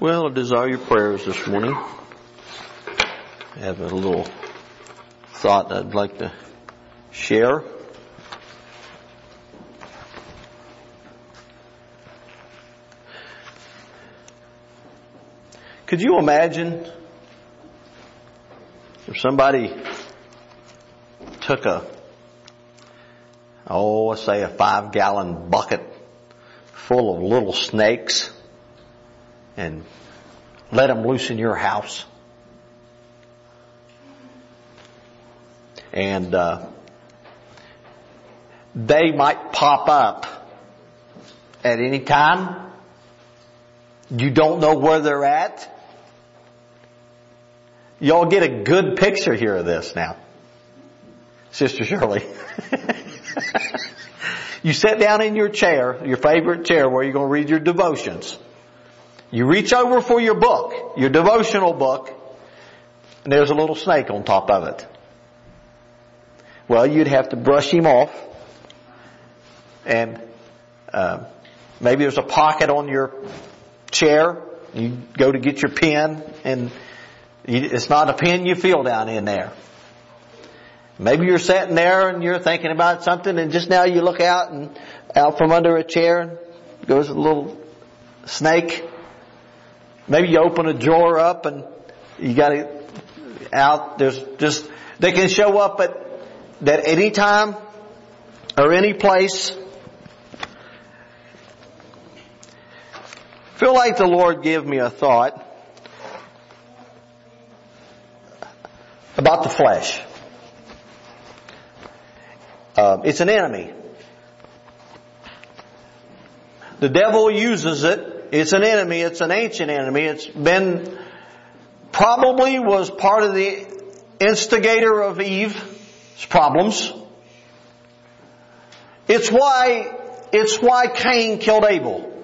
Well, I desire your prayers this morning. I have a little thought I'd like to share. Could you imagine if somebody took a 5-gallon bucket full of little snakes and let them loose in your house? And they might pop up at any time. You don't know where they're at. Y'all get a good picture here of this now. Sister Shirley. You sit down in your chair, your favorite chair where you're going to read your devotions. You reach over for your book, your devotional book, and there's a little snake on top of it. Well, you'd have to brush him off. And maybe there's a pocket on your chair. You go to get your pen, and it's not a pen you feel down in there. Maybe you're sitting there and you're thinking about something, and just now you look out, and out from under a chair goes a little snake. Maybe you open a drawer up and you got it out. They can show up at any time or any place. I feel like the Lord gave me a thought about the flesh. It's an enemy. The devil uses it. It's an enemy. It's an ancient enemy. It's been, probably was part of the instigator of Eve's problems. It's why Cain killed Abel.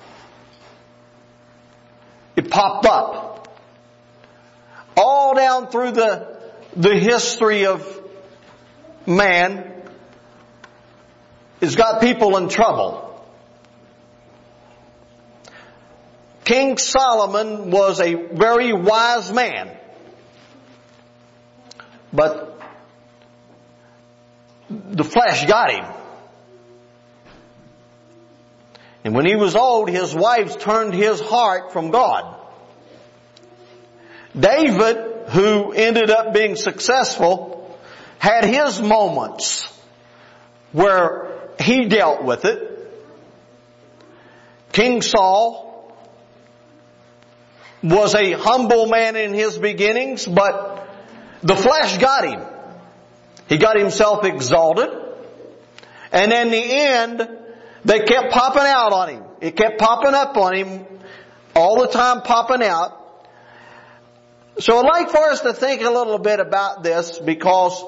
It popped up. All down through the history of man, it's got people in trouble. King Solomon was a very wise man. But the flesh got him. And when he was old, his wives turned his heart from God. David, who ended up being successful, had his moments where he dealt with it. King Saul was a humble man in his beginnings, but the flesh got him. He got himself exalted. And in the end, they kept popping out on him. It kept popping up on him, all the time popping out. So I'd like for us to think a little bit about this, because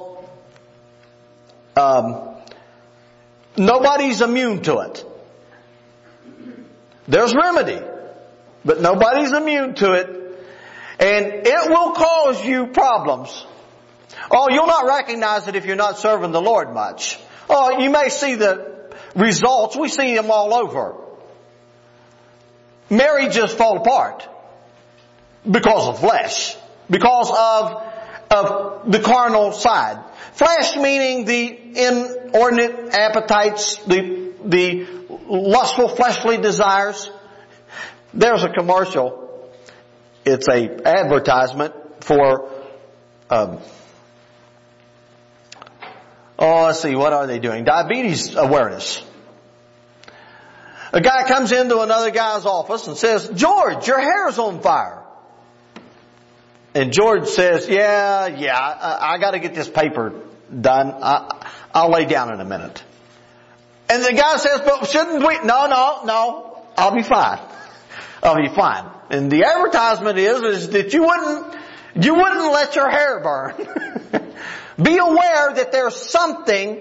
nobody's immune to it. There's remedy, but nobody's immune to it. And it will cause you problems. Oh, you'll not recognize it if you're not serving the Lord much. Oh, you may see the results. We see them all over. Marriages fall apart because of flesh. Because of the carnal side. Flesh meaning the inordinate appetites, the lustful fleshly desires. There's a commercial. It's a advertisement for, let's see, what are they doing? Diabetes awareness. A guy comes into another guy's office and says, "George, your hair's on fire." And George says, yeah, I got to get this paper done. I'll lay down in a minute. And the guy says, "But shouldn't we?" No, I'll be fine. I'll be fine. And the advertisement is that you wouldn't let your hair burn. Be aware that there's something.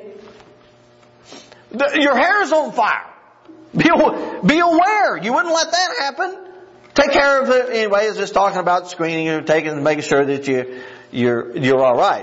Your hair's on fire. Be aware. You wouldn't let that happen. Take care of it anyway. It's just talking about screening and making sure that you're all right.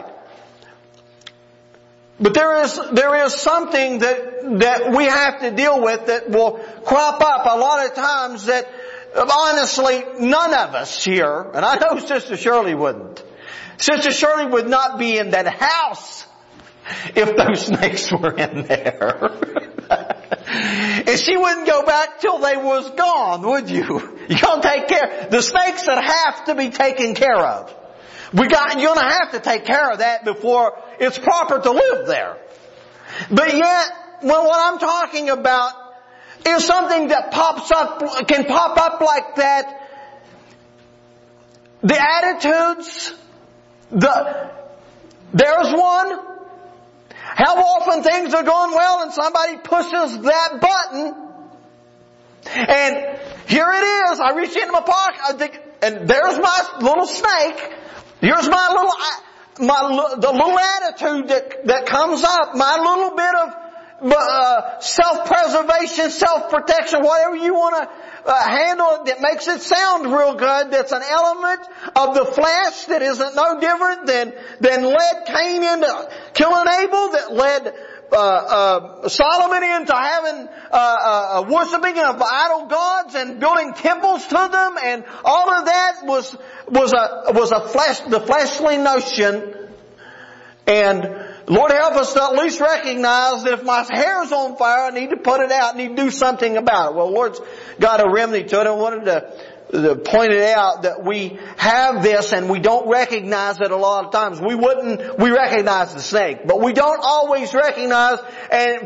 But there is something that we have to deal with that will crop up a lot of times that honestly, none of us here, and I know Sister Shirley wouldn't. Sister Shirley would not be in that house if those snakes were in there. And she wouldn't go back till they was gone, would you? You're gonna take care. The snakes that have to be taken care of. You're gonna have to take care of that before it's proper to live there. But yet, what I'm talking about is something that can pop up like that. The attitudes, there's one. How often things are going well and somebody pushes that button, and here it is. I reach into my pocket, and there's my little snake. Here's the little attitude that comes up, my little bit of self-preservation, self-protection, whatever you want to handle it that makes it sound real good. That's an element of the flesh that isn't no different than led Cain into killing Abel, that led Solomon into having worshiping of idol gods and building temples to them, and all of that was the fleshly notion. And Lord help us to at least recognize that if my hair's on fire, I need to put it out, I need to do something about it. Well, the Lord's got a remedy to it. I wanted to point it out that we have this and we don't recognize it a lot of times. We recognize the snake, but we don't always recognize and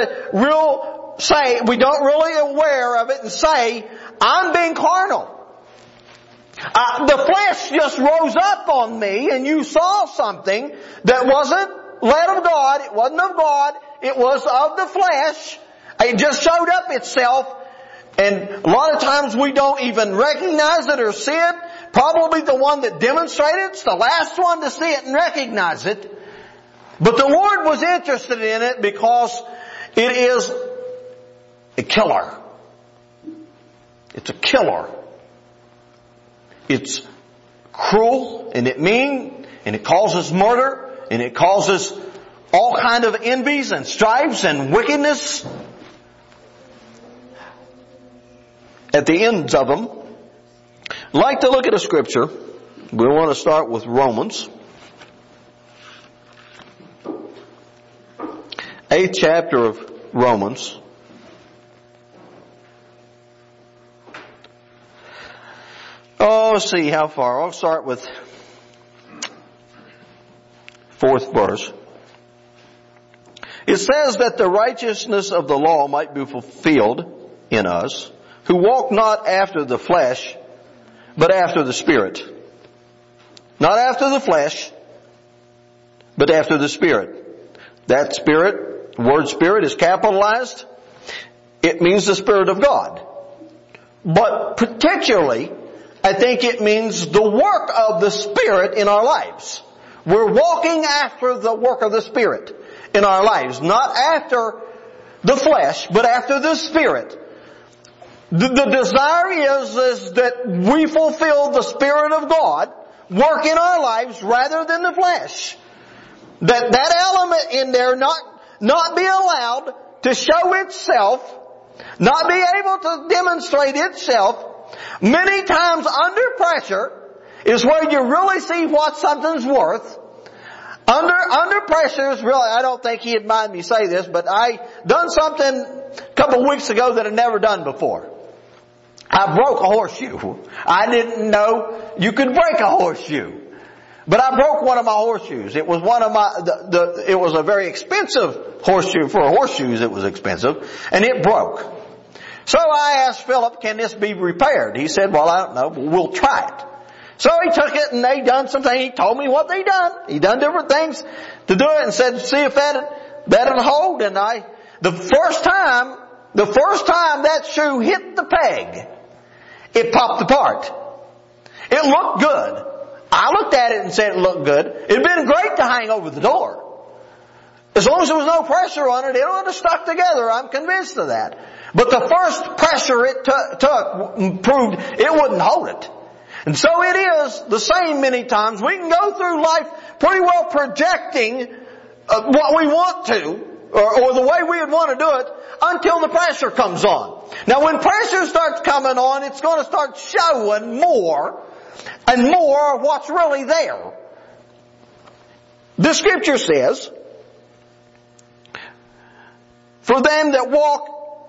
we don't really aware of it and say, I'm being carnal. The flesh just rose up on me and you saw something that wasn't led of God, it wasn't of God, it was of the flesh. It just showed up itself, and a lot of times we don't even recognize it or see it. Probably the one that demonstrated it's the last one to see it and recognize it. But the Lord was interested in it because it is a killer. It's a killer. It's cruel and it mean and it causes murder and it causes all kind of envies and strifes and wickedness at the ends of them. I'd like to look at a scripture. We want to start with Romans. 8th chapter of Romans. Oh, let's see how far. I'll start with 4th verse. It says that the righteousness of the law might be fulfilled in us, who walk not after the flesh, but after the Spirit. Not after the flesh, but after the Spirit. That Spirit, word Spirit is capitalized. It means the Spirit of God. But particularly, I think it means the work of the Spirit in our lives. We're walking after the work of the Spirit in our lives. Not after the flesh, but after the Spirit. The desire is that we fulfill the Spirit of God, work in our lives rather than the flesh. That element in there not be allowed to show itself, not be able to demonstrate itself. Many times under pressure is where you really see what something's worth. Under pressure is really, I don't think he'd mind me say this, but I done something a couple of weeks ago that I'd never done before. I broke a horseshoe. I didn't know you could break a horseshoe. But I broke one of my horseshoes. It was it was a very expensive horseshoe. For horseshoes it was expensive. And it broke. So I asked Philip, can this be repaired? He said, well, I don't know, but we'll try it. So he took it and they done something. He told me what they done. He done different things to do it and said, see if that'll hold. And the first time that shoe hit the peg, it popped apart. It looked good. I looked at it and said it looked good. It'd been great to hang over the door. As long as there was no pressure on it, it would have stuck together. I'm convinced of that. But the first pressure it took proved it wouldn't hold it. And so it is the same many times. We can go through life pretty well projecting what we want to, or the way we would want to do it until the pressure comes on. Now when pressure starts coming on, it's going to start showing more and more of what's really there. The Scripture says, for them that walk,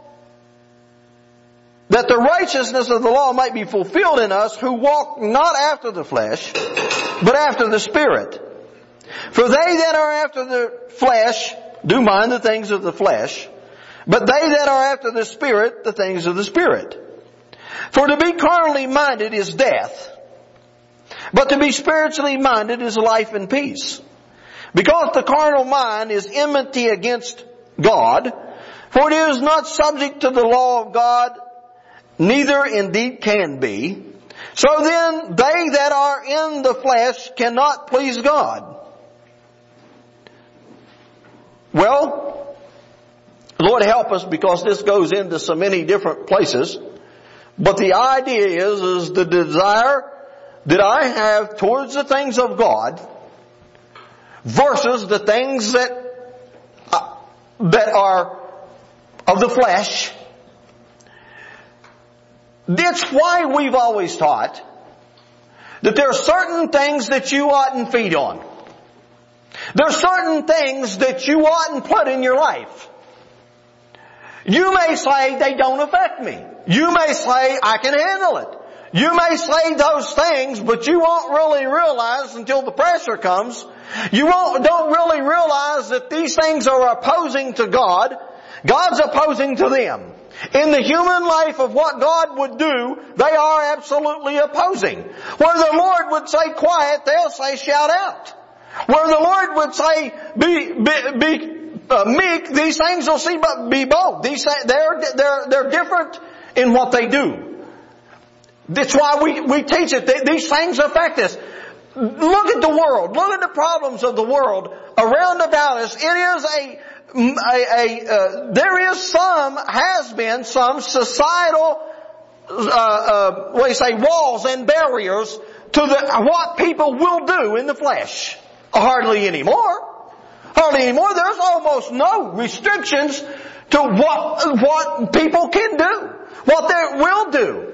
that the righteousness of the law might be fulfilled in us who walk not after the flesh, but after the Spirit. For they that are after the flesh do mind the things of the flesh, but they that are after the Spirit, the things of the Spirit. For to be carnally minded is death, but to be spiritually minded is life and peace. Because the carnal mind is enmity against God, for it is not subject to the law of God, neither indeed can be. So then they that are in the flesh cannot please God. Well, Lord help us, because this goes into so many different places. But the idea is the desire that I have towards the things of God versus the things that are of the flesh. That's why we've always taught that there are certain things that you oughtn't feed on. There are certain things that you oughtn't put in your life. You may say they don't affect me. You may say I can handle it. You may say those things, but you won't really realize until the pressure comes. You don't really realize that these things are opposing to God. God's opposing to them. In the human life of what God would do, they are absolutely opposing. Where the Lord would say quiet, they'll say shout out. Where the Lord would say be meek, these things will be bold. They're different in what they do. That's why we teach it. These things affect us. Look at the world. Look at the problems of the world around about us. It is there is has been some societal, walls and barriers to what people will do in the flesh. Hardly anymore. There's almost no restrictions to what people can do, what they will do.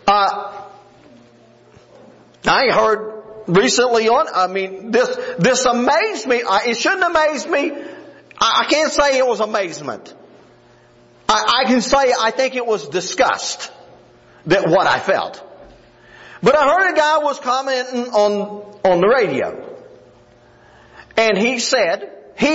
I heard recently this amazed me. It shouldn't amaze me. I can't say it was amazement. I can say I think it was disgust that what I felt. But I heard a guy was commenting on the radio. And he said,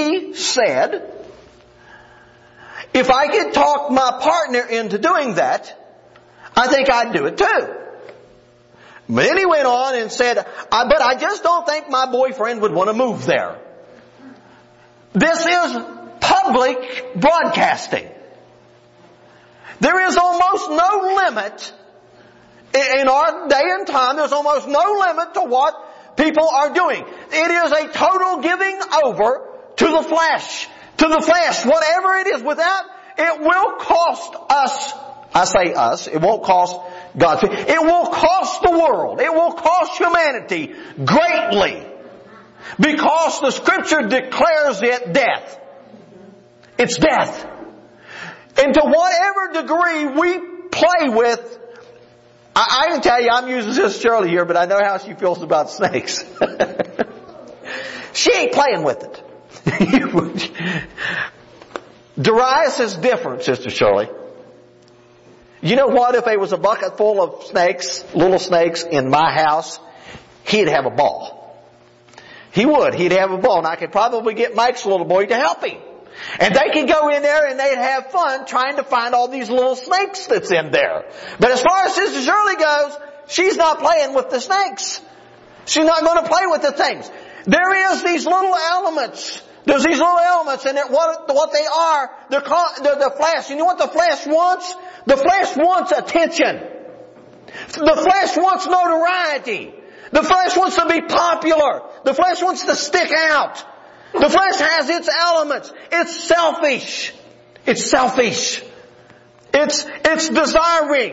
if I could talk my partner into doing that, I think I'd do it too. But then he went on and said, but I just don't think my boyfriend would want to move there. This is public broadcasting. There is almost no limit in our day and time. There's almost no limit to what people are doing. It is a total giving over to the flesh. To the flesh. Whatever it is without, it will cost us. I say us. It won't cost God. It will cost the world. It will cost humanity greatly. Because the Scripture declares it death. It's death. And to whatever degree we play with, I can tell you, I'm using Sister Shirley here, but I know how she feels about snakes. She ain't playing with it. Darius is different, Sister Shirley. You know what? If there was a bucket full of snakes, little snakes, in my house, he'd have a ball. He would. He'd have a ball. And I could probably get Mike's little boy to help him. And they could go in there and they'd have fun trying to find all these little snakes that's in there. But as far as Sister Shirley goes, she's not playing with the snakes. She's not going to play with the things. There is these little elements. There's these little elements, and what they are, they're the flesh. You know what the flesh wants? The flesh wants attention. The flesh wants notoriety. The flesh wants to be popular. The flesh wants to stick out. The flesh has its elements. It's selfish. It's selfish. It's desiring.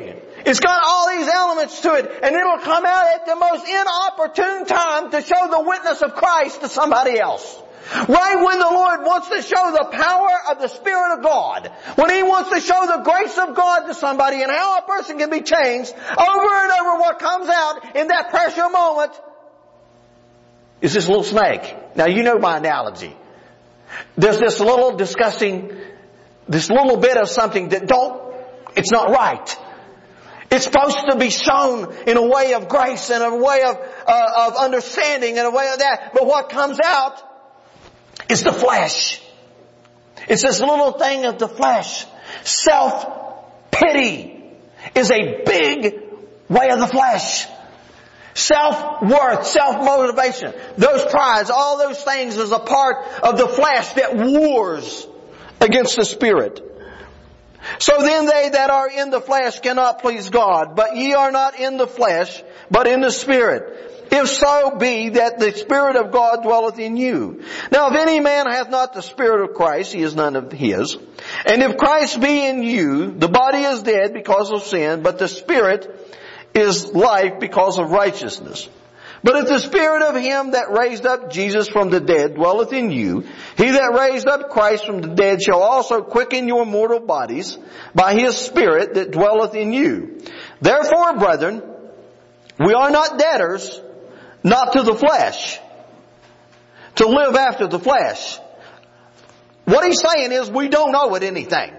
It's got all these elements to it, and it'll come out at the most inopportune time to show the witness of Christ to somebody else. Right when the Lord wants to show the power of the Spirit of God, when He wants to show the grace of God to somebody and how a person can be changed, over and over what comes out in that pressure moment is this little snake. Now you know my analogy. There's this little discussing, this little bit of something that it's not right. It's supposed to be shown in a way of grace and a way of understanding and a way of that. But what comes out is the flesh. It's this little thing of the flesh. Self-pity is a big way of the flesh. Self-worth, self-motivation, those prides, all those things is a part of the flesh that wars against the Spirit. So then they that are in the flesh cannot please God. But ye are not in the flesh, but in the Spirit. If so be that the Spirit of God dwelleth in you. Now if any man hath not the Spirit of Christ, he is none of his. And if Christ be in you, the body is dead because of sin, but the Spirit is life because of righteousness. But if the Spirit of Him that raised up Jesus from the dead dwelleth in you, He that raised up Christ from the dead shall also quicken your mortal bodies by His Spirit that dwelleth in you. Therefore, brethren, we are not debtors, not to the flesh, to live after the flesh. What he's saying is we don't owe it anything.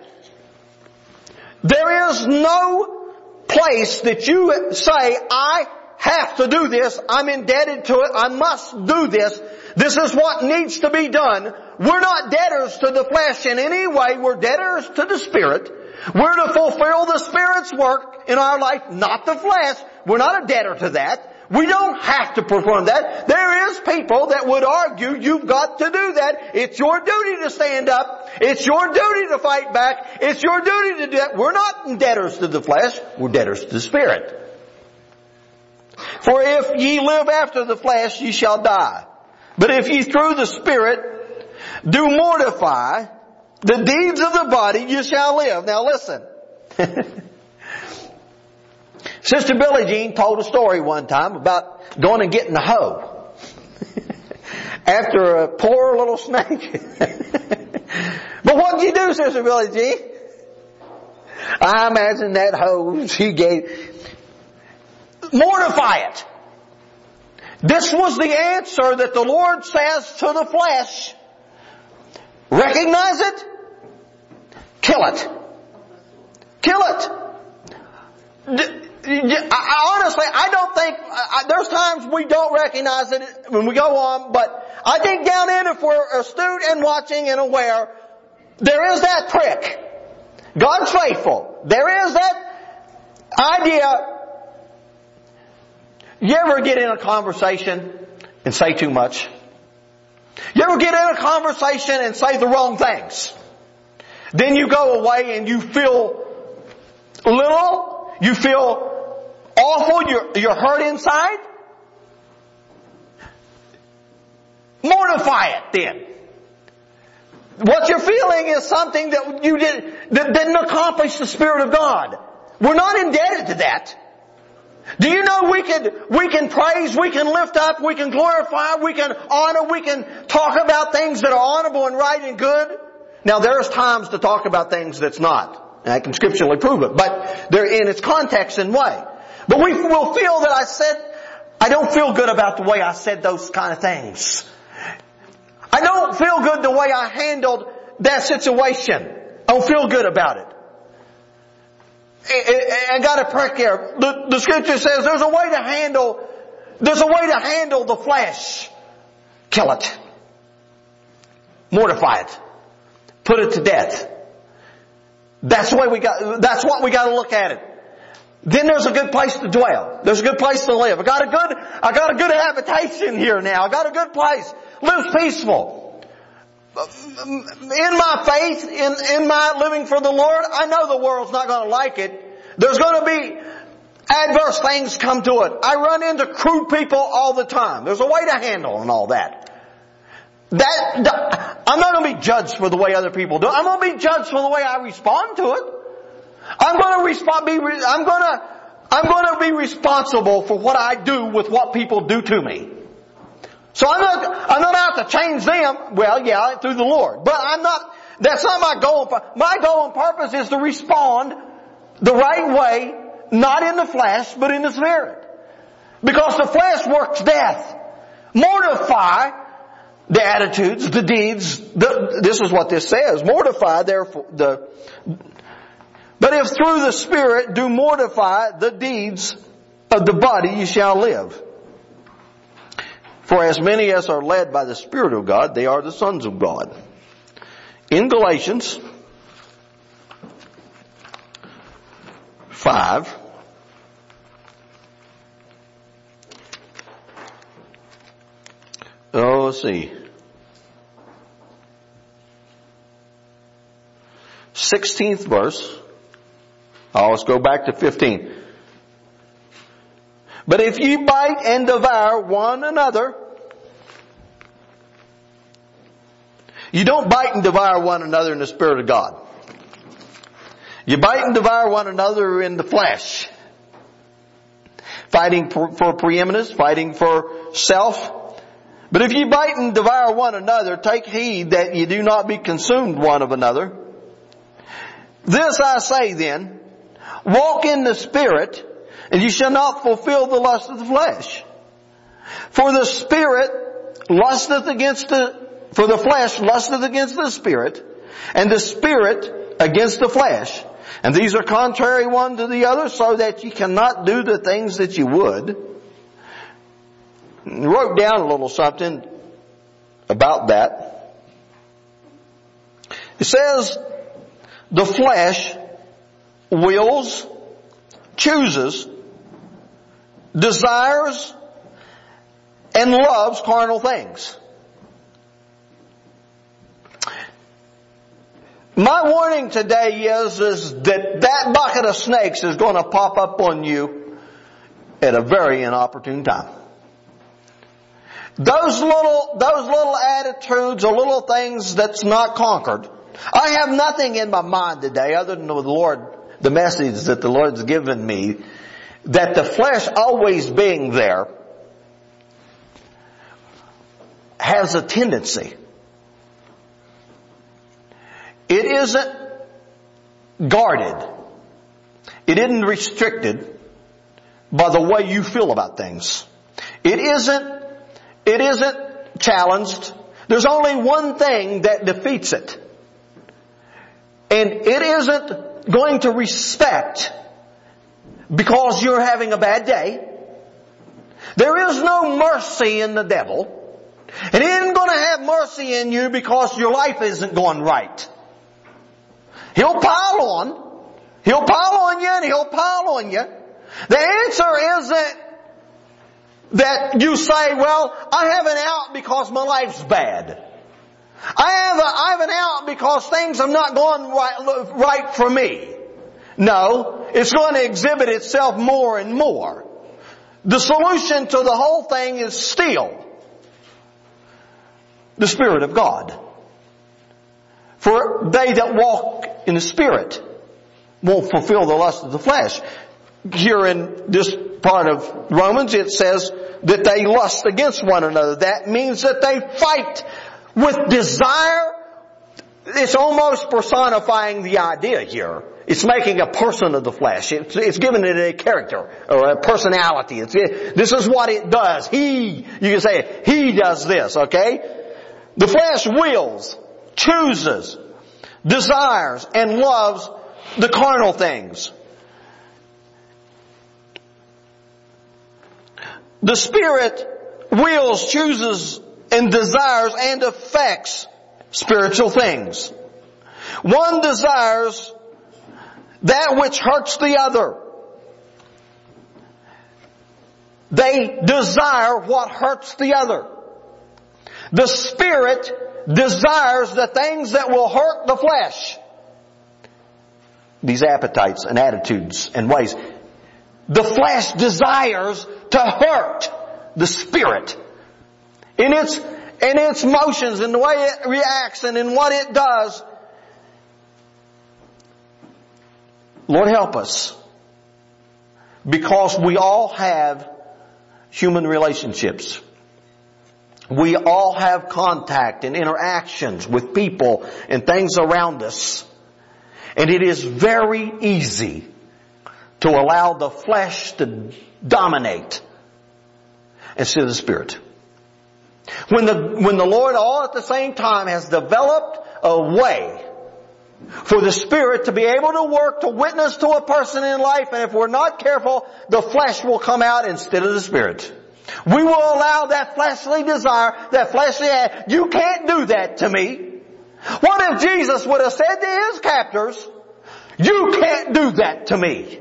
There is no place that you say, I have to do this, I'm indebted to it, I must do this, this is what needs to be done. We're not debtors to the flesh in any way, we're debtors to the Spirit. We're to fulfill the Spirit's work in our life, not the flesh. We're not a debtor to that. We don't have to perform that. There is people that would argue you've got to do that. It's your duty to stand up. It's your duty to fight back. It's your duty to do that. We're not debtors to the flesh. We're debtors to the Spirit. For if ye live after the flesh, ye shall die. But if ye through the Spirit do mortify the deeds of the body, you shall live. Now listen. Sister Billie Jean told a story one time about going and getting a hoe after a poor little snake. But what did you do, Sister Billie Jean? I imagine that hoe she gave. Mortify it. This was the answer that the Lord says to the flesh. Recognize it. Kill it. Kill it. Honestly, I don't think, there's times we don't recognize it when we go on, but I think down in, if we're astute and watching and aware, there is that trick. God's faithful. There is that idea. You ever get in a conversation and say too much? You ever get in a conversation and say the wrong things? Then you go away and you feel little, you feel awful, you're hurt inside. Mortify it then. What you're feeling is something that you didn't accomplish the Spirit of God. We're not indebted to that. Do you know we can praise, we can lift up, we can glorify, we can honor, we can talk about things that are honorable and right and good? Now there's times to talk about things that's not. And I can scripturally prove it. But they're in its context and way. But we will feel that I don't feel good about the way I said those kind of things. I don't feel good the way I handled that situation. I don't feel good about it. I got a prick here. The scripture says there's a way to handle the flesh. Kill it. Mortify it. Put it to death. That's what we got to look at it. Then there's a good place to dwell. There's a good place to live. I got a good habitation here now. I got a good place. Live peaceful. In my faith, in my living for the Lord, I know the world's not going to like it. There's going to be adverse things come to it. I run into crude people all the time. There's a way to handle and all that. I'm not going to be judged for the way other people do it. I'm going to be judged for the way I respond to it. I'm going to I'm going to be responsible for what I do with what people do to me. So I'm not out to change them. Well, yeah, through the Lord. But that's not my goal. My goal and purpose is to respond the right way, not in the flesh, but in the Spirit. Because the flesh works death. Mortify the attitudes, the deeds. This is what this says. Mortify therefore but if through the Spirit do mortify the deeds of the body, you shall live. For as many as are led by the Spirit of God, they are the sons of God. In Galatians 5, let's see. 16th verse. Let's go back to 15. But if ye bite and devour one another, you don't bite and devour one another in the Spirit of God. You bite and devour one another in the flesh. Fighting for preeminence, fighting for self. But if ye bite and devour one another, take heed that ye do not be consumed one of another. This I say then, walk in the Spirit, and you shall not fulfill the lust of the flesh. For the Spirit lusteth against for the flesh lusteth against the Spirit, and the Spirit against the flesh. And these are contrary one to the other, so that you cannot do the things that you would. I wrote down a little something about that. It says, the flesh wills, chooses, desires, and loves carnal things. My warning today is that bucket of snakes is going to pop up on you at a very inopportune time. Those little attitudes or little things that's not conquered. I have nothing in my mind today other than the message that the Lord's given me, that the flesh always being there has a tendency. It isn't guarded. It isn't restricted by the way you feel about things. It isn't challenged. There's only one thing that defeats it. And it isn't going to respect because you're having a bad day. There is no mercy in the devil. And he isn't going to have mercy in you because your life isn't going right. He'll pile on. He'll pile on you and he'll pile on you. The answer isn't that you say, well, I have an out because my life's bad. I have an out because things are not going right for me. No, it's going to exhibit itself more and more. The solution to the whole thing is still the Spirit of God. For they that walk in the Spirit won't fulfill the lust of the flesh. Here in this part of Romans it says that they lust against one another. That means that they fight with desire. It's almost personifying the idea here. It's making a person of the flesh. It's giving it a character or a personality. This is what it does. You can say, he does this, okay? The flesh wills, chooses, desires, and loves the carnal things. The Spirit wills, chooses, and desires and affects spiritual things. One desires that which hurts the other. They desire what hurts the other. The Spirit desires the things that will hurt the flesh. These appetites and attitudes and ways. The flesh desires to hurt the Spirit. In its motions and the way it reacts and in what it does. Lord help us. Because we all have human relationships. We all have contact and interactions with people and things around us. And it is very easy to allow the flesh to dominate instead of the Spirit. When the Lord all at the same time has developed a way for the Spirit to be able to work to witness to a person in life, and if we're not careful, the flesh will come out instead of the Spirit. We will allow that fleshly desire, that fleshly act. You can't do that to me. What if Jesus would have said to His captors, you can't do that to me?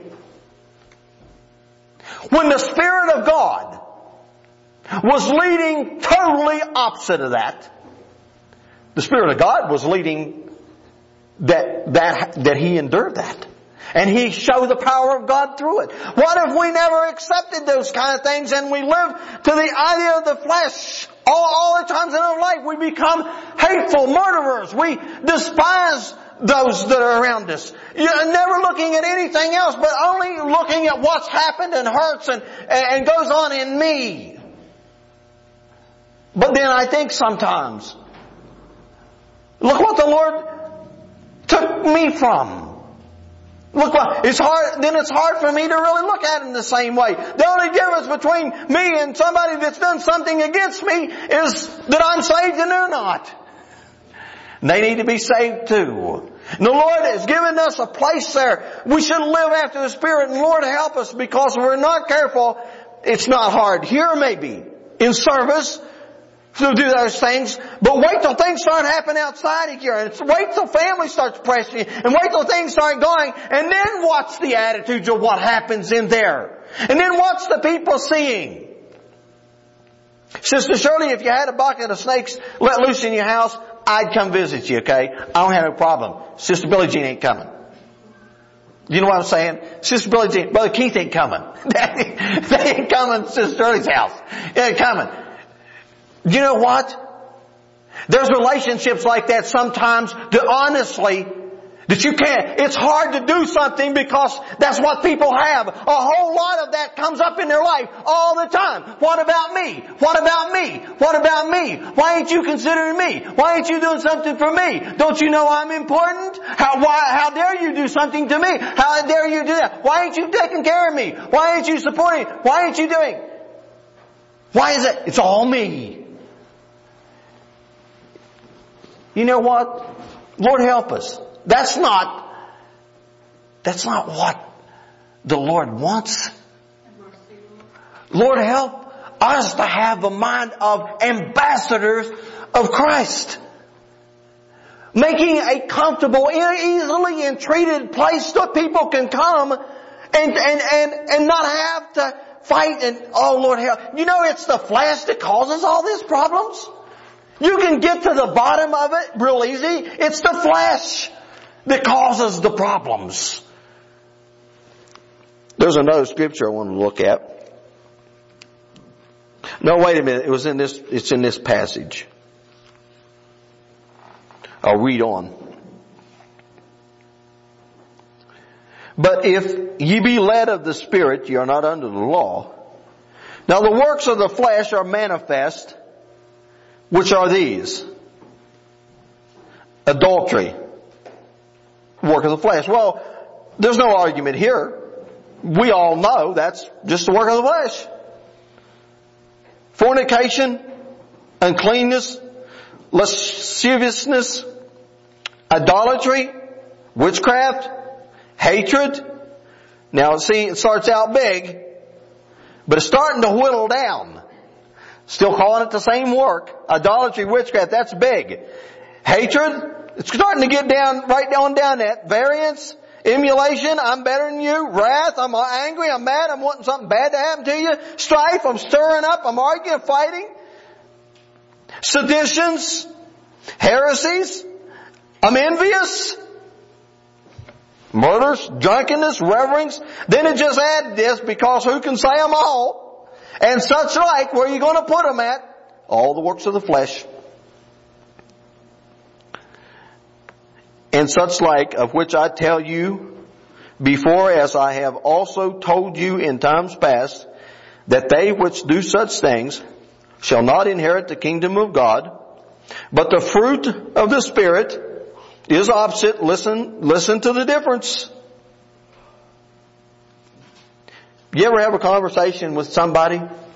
When the Spirit of God was leading totally opposite of that, the Spirit of God was leading that He endured that. And He showed the power of God through it. What if we never accepted those kind of things and we live to the idea of the flesh all the times in our life? We become hateful murderers. We despise those that are around us. You're never looking at anything else, but only looking at what's happened and hurts and goes on in me. But then I think sometimes, look what the Lord took me from. Look what, it's hard for me to really look at it in the same way. The only difference between me and somebody that's done something against me is that I'm saved and they're not. And they need to be saved too. And the Lord has given us a place there. We should live after the Spirit, and Lord help us, because if we're not careful, it's not hard. Here maybe, in service, to do those things, but wait till things start happening outside of here, and wait till family starts pressing you, and wait till things start going, and then watch the attitudes of what happens in there. And then watch the people seeing. Sister Shirley, if you had a bucket of snakes let loose in your house, I'd come visit you, okay? I don't have no problem. Sister Billie Jean ain't coming. You know what I'm saying? Sister Billie Jean, Brother Keith ain't coming. They ain't coming to Sister Shirley's house. They ain't coming. You know what? There's relationships like that sometimes that honestly, that you can't. It's hard to do something because that's what people have. A whole lot of that comes up in their life all the time. What about me? What about me? What about me? Why ain't you considering me? Why ain't you doing something for me? Don't you know I'm important? How dare you do something to me? How dare you do that? Why ain't you taking care of me? Why ain't you supporting? Why ain't you doing? Why is it? It's all me. You know what? Lord help us. That's not what the Lord wants. Lord help us to have the mind of ambassadors of Christ. Making a comfortable, easily entreated place so people can come and not have to fight and, oh Lord help. You know, it's the flesh that causes all these problems. You can get to the bottom of it real easy. It's the flesh that causes the problems. There's another scripture I want to look at. No, wait a minute. It's in this passage. I'll read on. But if ye be led of the Spirit, ye are not under the law. Now the works of the flesh are manifest, which are these: adultery, work of the flesh. Well, there's no argument here. We all know that's just the work of the flesh. Fornication, uncleanness, lasciviousness, idolatry, witchcraft, hatred. Now see, it starts out big, but it's starting to whittle down. Still calling it the same work. Idolatry, witchcraft, that's big. Hatred, it's starting to get down, right down that. Variance, emulation, I'm better than you. Wrath, I'm angry, I'm mad, I'm wanting something bad to happen to you. Strife, I'm stirring up, I'm arguing, fighting. Seditions, heresies, I'm envious. Murders, drunkenness, revelings. Then it just add this, because who can say them all? And such like, where are you going to put them at? All the works of the flesh. And such like, of which I tell you, before, as I have also told you in times past, that they which do such things shall not inherit the kingdom of God. But the fruit of the Spirit is opposite. Listen to the difference. You ever have a conversation with somebody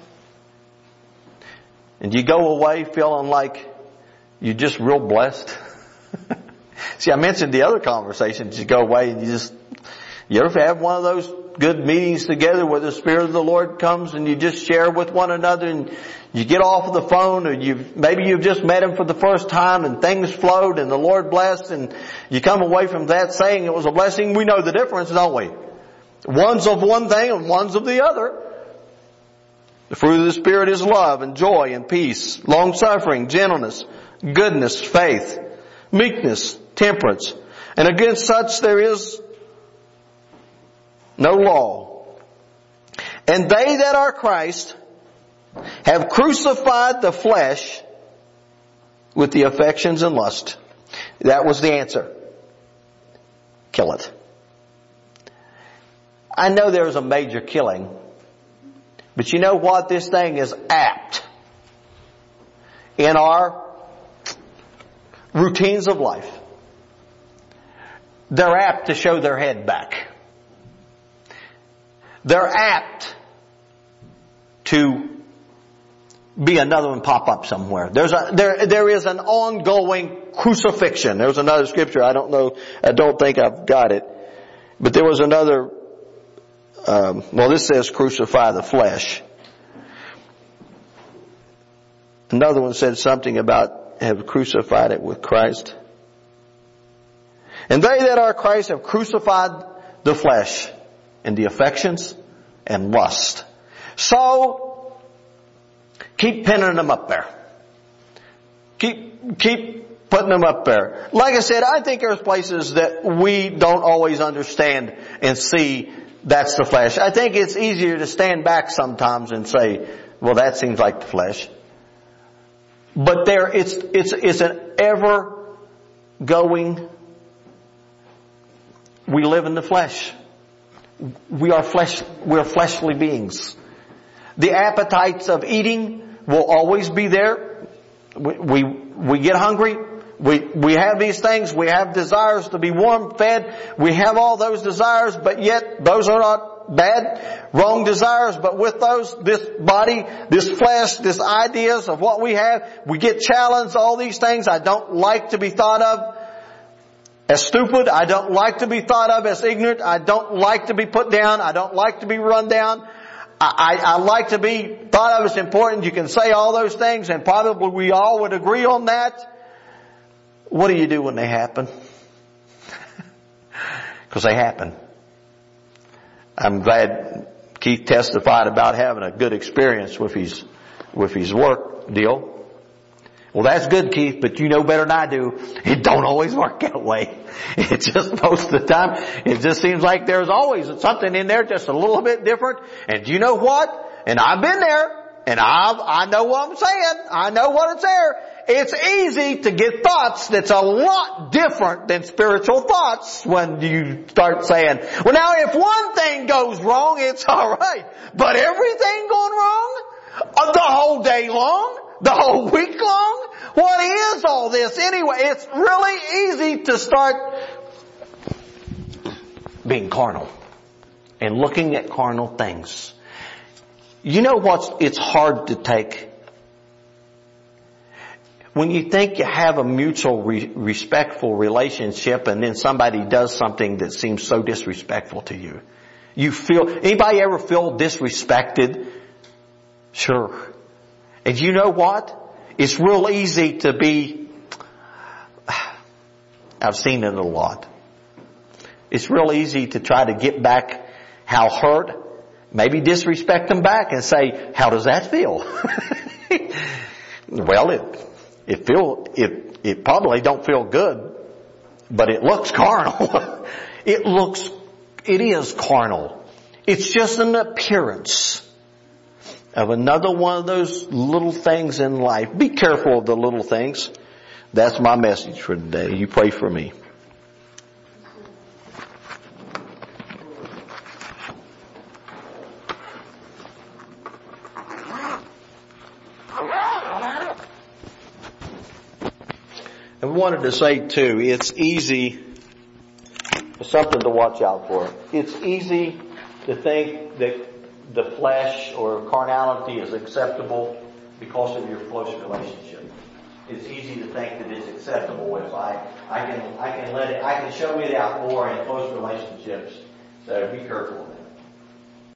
and you go away feeling like you're just real blessed? See, I mentioned the other conversations. You go away and you ever have one of those good meetings together where the Spirit of the Lord comes and you just share with one another, and you get off of the phone, or maybe you've just met Him for the first time and things flowed and the Lord blessed, and you come away from that saying it was a blessing. We know the difference, don't we? One's of one thing and one's of the other. The fruit of the Spirit is love and joy and peace, long-suffering, gentleness, goodness, faith, meekness, temperance. And against such there is no law. And they that are Christ have crucified the flesh with the affections and lust. That was the answer. Kill it. I know there's a major killing, but you know what? This thing is apt in our routines of life. They're apt to show their head back. They're apt to be another one pop up somewhere. There is an ongoing crucifixion. There's another scripture. I don't think I've got it. But there was another, this says crucify the flesh. Another one said something about have crucified it with Christ. And they that are Christ have crucified the flesh and the affections and lust. So, keep pinning them up there. Keep putting them up there. Like I said, I think there's places that we don't always understand and see that's the flesh. I think it's easier to stand back sometimes and say, well, that seems like the flesh. But it's an ever going, we live in the flesh. We're fleshly beings. The appetites of eating will always be there. We get hungry. We have these things. We have desires to be warm, fed. We have all those desires, but yet those are not bad, wrong desires. But with those, this body, this flesh, this ideas of what we have, we get challenged. All these things I don't like to be thought of as stupid. I don't like to be thought of as ignorant. I don't like to be put down. I don't like to be run down. I like to be thought of as important. You can say all those things, and probably we all would agree on that. What do you do when they happen? Because they happen. I'm glad Keith testified about having a good experience with his work deal. Well, that's good, Keith, but you know better than I do. It don't always work that way. It just, most of the time, it just seems like there's always something in there just a little bit different. And you know what? And I've been there, and I know what I'm saying. I know what it's there. It's easy to get thoughts that's a lot different than spiritual thoughts when you start saying, well, now if one thing goes wrong, it's alright. But everything going wrong? The whole day long? The whole week long? What is all this anyway? It's really easy to start being carnal and looking at carnal things. You know it's hard to take? When you think you have a mutual respectful relationship and then somebody does something that seems so disrespectful to you. Anybody ever feel disrespected? Sure. And you know what? It's real easy to be, I've seen it a lot. It's real easy to try to get back how hurt, maybe disrespect them back and say, how does that feel? Well, it probably don't feel good, but it looks carnal. It is carnal. It's just an appearance of another one of those little things in life. Be careful of the little things. That's my message for today. You pray for me. wanted to say too, it's easy, something to watch out for. It's easy to think that the flesh or carnality is acceptable because of your close relationship. It's easy to think that it's acceptable if I can let it, I can show it out more in close relationships. So be careful of that.